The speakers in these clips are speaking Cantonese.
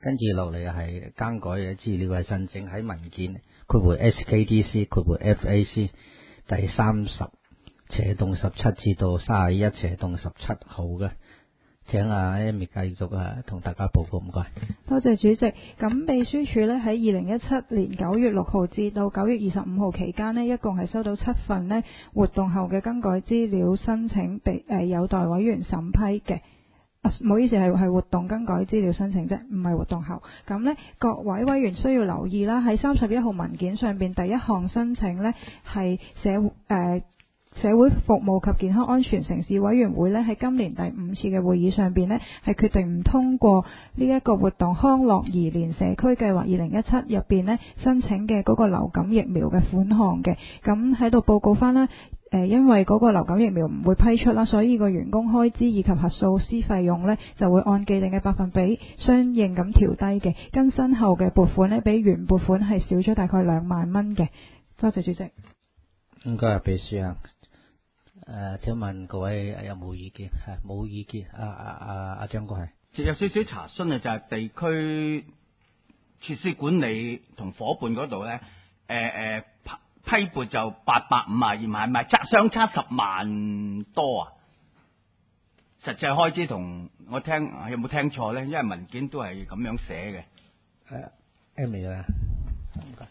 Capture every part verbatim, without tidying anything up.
跟住落嚟係更改嘅資料嘅申請喺文件括弧 S K D C 括弧 F A C 第三十斜洞十七至到三十一斜洞十七號嘅。請阿 Amy 繼續啊，同大家報告，唔該。 多謝主席。咁秘書處呢喺二零一七年九月六號至到九月二十五號期間呢，一共係收到七份呢活動後嘅更改資料申請被，被、呃、誒有待委員審批嘅。啊，唔好意思，係係活動更改資料申請啫，唔係活動後。咁呢，各位委員需要留意啦，喺三十一號文件上邊第一項申請呢係寫誒。呃社會服務及健康安全城市委員會呢喺今年第五次嘅會議上邊呢係決定唔通過呢一個活動康樂宜連社區計劃二零一七入邊呢申請嘅嗰個流感疫苗嘅款項嘅。咁喺度報告翻啦，誒，因為嗰個流感疫苗唔會批出啦，所以個員工開支以及核數師費用呢就會按既定嘅百分比相應咁調低嘅。更新後嘅撥款呢比原撥款係少咗大概兩萬蚊嘅。多謝主席。 唔該，秘書啊。誒、呃，請問各位有冇意見？係冇意見。阿阿阿阿張國係， 即有少少查詢啊，就係地區設施管理同伙伴嗰度咧，誒、呃、誒批撥就八百五十二萬，係咪差相差十萬多啊？實際開支同我聽有冇聽錯咧？因為文件都係咁樣寫嘅。 誒 Amy 啊，唔該。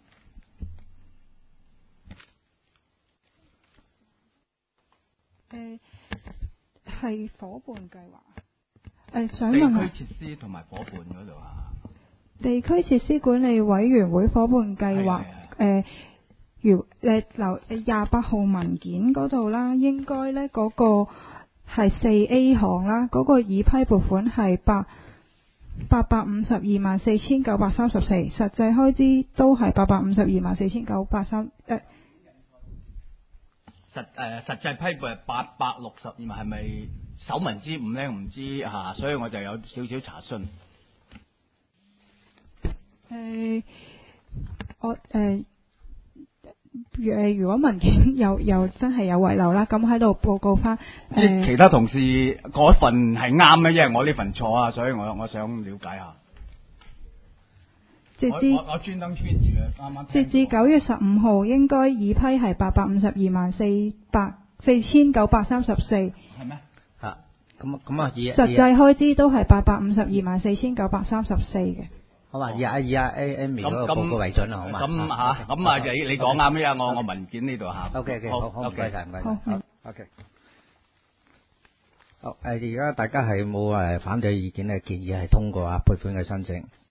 誒，係伙伴計劃。誒，想問下地區設施同埋伙伴嗰度啊。 地區設施管理委員會伙伴計劃，誒，如誒留廿八號文件嗰度啦，應該咧嗰個係四 A 項啦，嗰、嗰個已批撥款係八八百五十二萬四千九百三十四，實際開支都係八百五十二萬四千九百三誒。 實誒、呃、實際批撥係八百六十二萬，係咪首文之誤咧？唔知嚇、啊，所以我就有少少查詢。 誒、呃，我誒誒、呃，如果文件有有真係有遺漏啦，咁喺度報告翻。 即係其他同事嗰份係啱咧，因為我呢份錯啊，所以我我想了解下。 截至我我專登穿住嘅，啱啱。 截至九月十五號，應該已批係八百五十二萬四百四千九百三十四。係咩？ 嚇，咁咁啊，以實際開支都係八百五十二萬四千九百三十四嘅。 好嘛，以阿以阿 Amy 嗰個報告為準啦，好嘛？ 咁嚇，咁啊，你你講啱咩啊？我我文件呢度嚇。 O K O K，好好唔該曬，唔該曬。好 O K。好誒，而家大家係冇誒反對意見嘅，建議係通過啊撥款嘅申請。